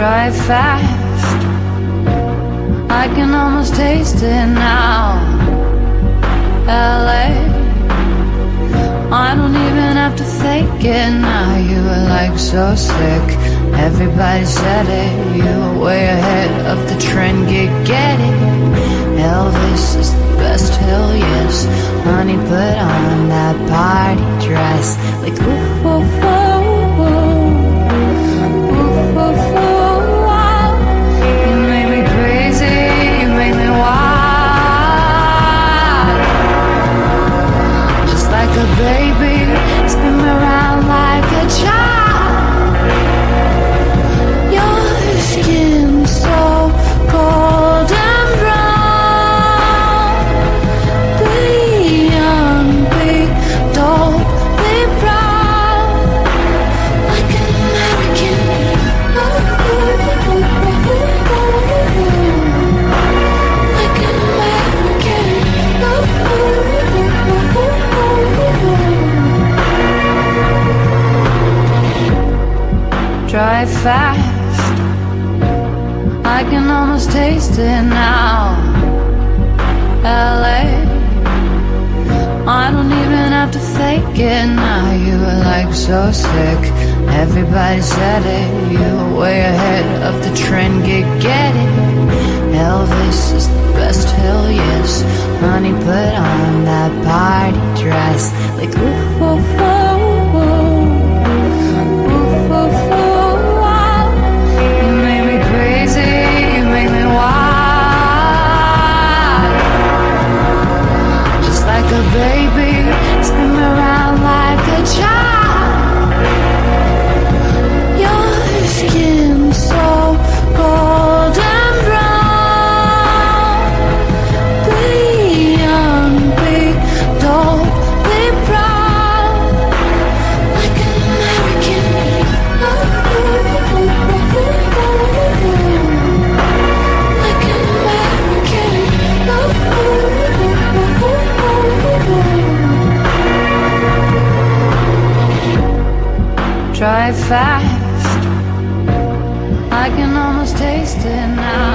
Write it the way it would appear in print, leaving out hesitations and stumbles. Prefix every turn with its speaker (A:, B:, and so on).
A: Drive fast, I can almost taste it now. LA, I don't even have to fake it now. You were like so sick, everybody said it. You were way ahead of the trend, get it. Elvis is the best, hell yes. Honey, put on that party dress. Like ooh, ooh, ooh, ooh. Ooh, ooh, ooh. You make me crazy, you make me wild. Just like a baby, spin me around like a child. Your skin so cold and brown. Be young, be dope, be proud. Like an American. Like an American. Drive fast, I can almost taste it now. LA, I don't even have to fake it now. You were like so sick, everybody said it. You were way ahead of the trend, get it. Elvis is the best, hell yes. Honey, put on that party dress. Like ooh, ooh, ooh, ooh. Ooh, ooh, ooh. You make me crazy, you make me wild. Just like a baby, spin me around like a child. Your skin so cold and brown. Be young, be dope, be proud. Like an American. Like an American. Drive fast, I can almost taste it now.